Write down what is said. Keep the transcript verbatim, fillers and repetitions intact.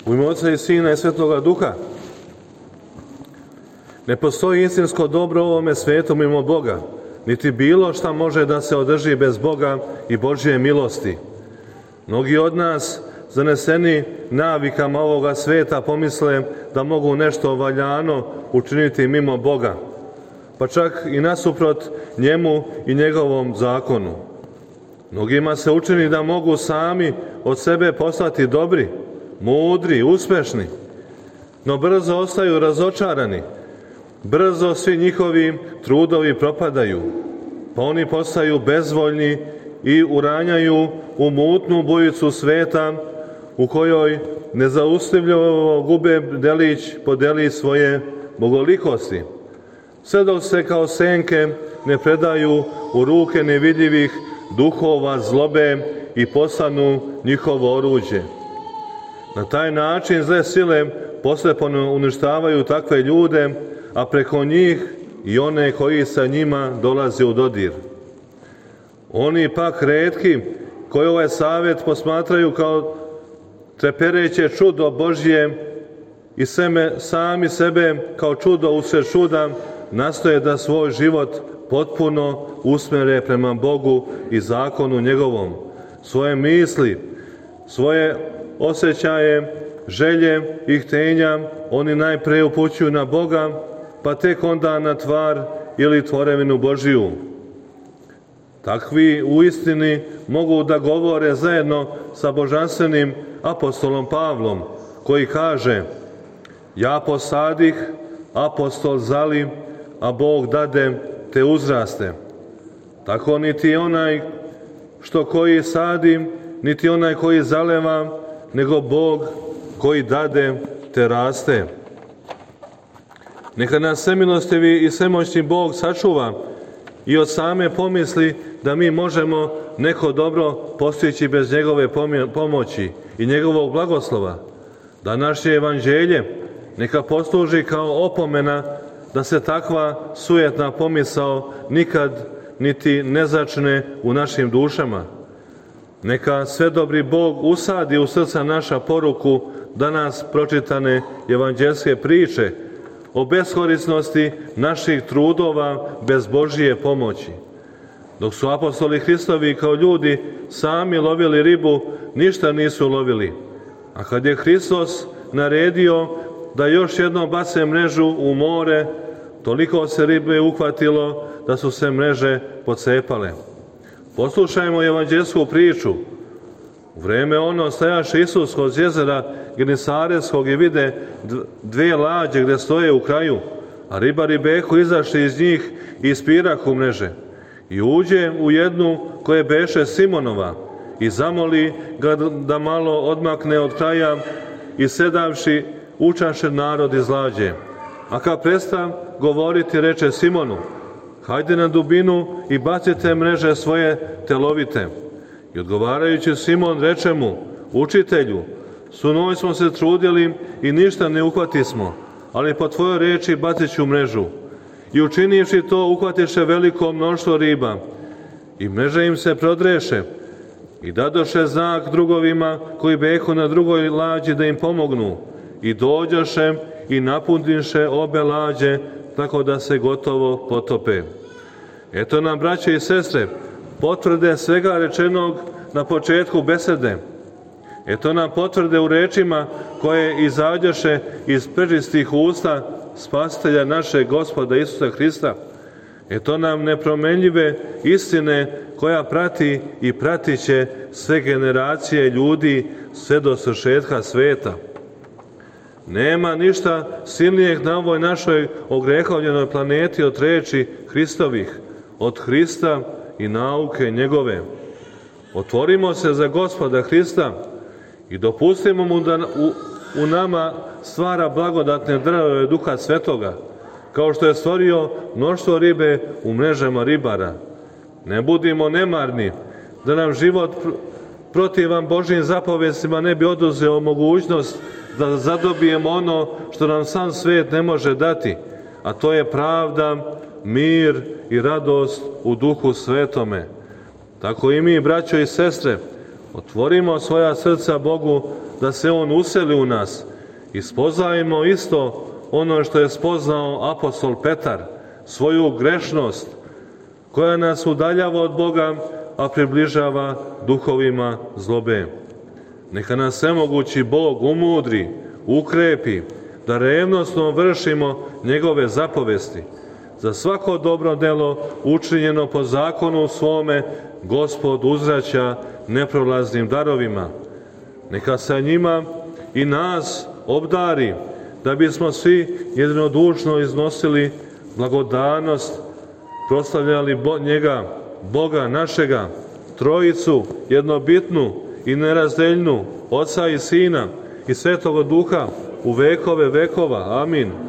U ime Oca i Sina i Svetoga Duha. Ne postoji istinsko dobro u ovome svijetu mimo Boga, niti bilo šta može da se održi bez Boga i Božje milosti. Mnogi od nas, zaneseni navikama ovoga svijeta, pomisle da mogu nešto valjano učiniti mimo Boga, pa čak i nasuprot njemu i njegovom zakonu. Mnogima se učini da mogu sami od sebe postati dobri, mudri, uspešni, no brzo ostaju razočarani. Brzo svi njihovi trudovi propadaju, pa oni postaju bezvoljni i uranjaju u mutnu bujicu sveta u kojoj nezaustavljivo gube delić po delić svoje bogolikosti, sve dok se kao senke ne predaju u ruke nevidljivih duhova zlobe i postanu njihovo oruđe. Na taj način zle sile poslepano uništavaju takve ljude, a preko njih i one koji sa njima dolaze u dodir. Oni pak retki koji ovaj savjet posmatraju kao trepereće čudo Božje i seme, sami sebe kao čudo usred čuda nastoje da svoj život potpuno usmere prema Bogu i zakonu njegovom. Svoje misli, svoje osjećaje, želje i htenja oni najprije upućuju na Boga, pa tek onda na tvar ili tvorevinu Božiju. Takvi u istini mogu da govore zajedno sa božanstvenim apostolom Pavlom, koji kaže: ja posadih, apostol zali, a Bog dade te uzraste. Tako niti onaj što koji sadi, niti onaj koji zaleva, nego Bog koji dade te raste. Neka nas svemilostivi i svemoćni Bog sačuva i od same pomisli da mi možemo neko dobro postići bez njegove pomoći i njegovog blagoslova. Da naše evanđelje neka posluži kao opomena da se takva sujetna pomisao nikad niti ne začne u našim dušama. Neka svedobri Bog usadi u srca naša poruku danas pročitane evanđelske priče o beskorisnosti naših trudova bez Božije pomoći. Dok su apostoli Hristovi kao ljudi sami lovili ribu, ništa nisu lovili. A kad je Hristos naredio da još jednom bace mrežu u more, toliko se ribe uhvatilo da su se mreže pocepale. Poslušajmo evanđelsku priču. U vreme ono stajaše Isus kod jezera Genesareskog i vide dve lađe gde stoje u kraju, a ribari behu izašli iz njih i ispirahu mreže. I uđe u jednu koje beše Simonova i zamoli ga da malo odmakne od kraja i sedavši učaše narod iz lađe. A kad presta govoriti, reče Simonu: hajde na dubinu i bacite mreže svoje telovite. I odgovarajući Simon reče mu: učitelju, svu noć smo se trudili i ništa ne uhvatismo, ali po tvojoj reči bacit ću mrežu. I učinivši to, uhvatiše veliko mnoštvo riba. I mreže im se prodreše. I dadoše znak drugovima koji behu na drugoj lađi da im pomognu. I dođoše i napuniše obe lađe, tako da se gotovo potope. Eto nam, braće i sestre, potvrde svega rečenog na početku besede. Eto nam potvrde u rečima koje izađoše iz prečistih usta Spasitelja našeg Gospoda Isusa Hrista. Eto nam nepromenljive istine koja prati i pratit će sve generacije ljudi sve do svršetka sveta. Nema ništa silnijeg na ovoj našoj ogrehovljenoj planeti od reči Hristovih, od Hrista i nauke njegove. Otvorimo se za Gospoda Hrista i dopustimo mu da u, u nama stvara blagodatne darove Duha Svetoga, kao što je stvorio mnoštvo ribe u mrežama ribara. Ne budimo nemarni, da nam život protivan Božjim zapovestima ne bi oduzeo mogućnost da zadobijemo ono što nam sam svet ne može dati, a to je pravda, mir i radost u Duhu Svetome. Tako i mi, braćo i sestre, Otvorimo svoja srca Bogu da se On useli u nas i spoznajmo isto ono što je spoznao apostol Petar, svoju grešnost koja nas udaljava od Boga, a približava duhovima zlobe. Neka nas svemogući Bog umudri, ukrepi, da revnosno vršimo njegove zapovesti. Za svako dobro delo učinjeno po zakonu svome, Gospod uzvraća neprolaznim darovima. Neka sa njima i nas obdari, da bismo svi jednodušno iznosili blagodanost, proslavljali Bo- njega, Boga našega, Trojicu, jednobitnu i nerazdeljnu, Oca i Sina i Svetoga Duha, u vekove vekova. Amin.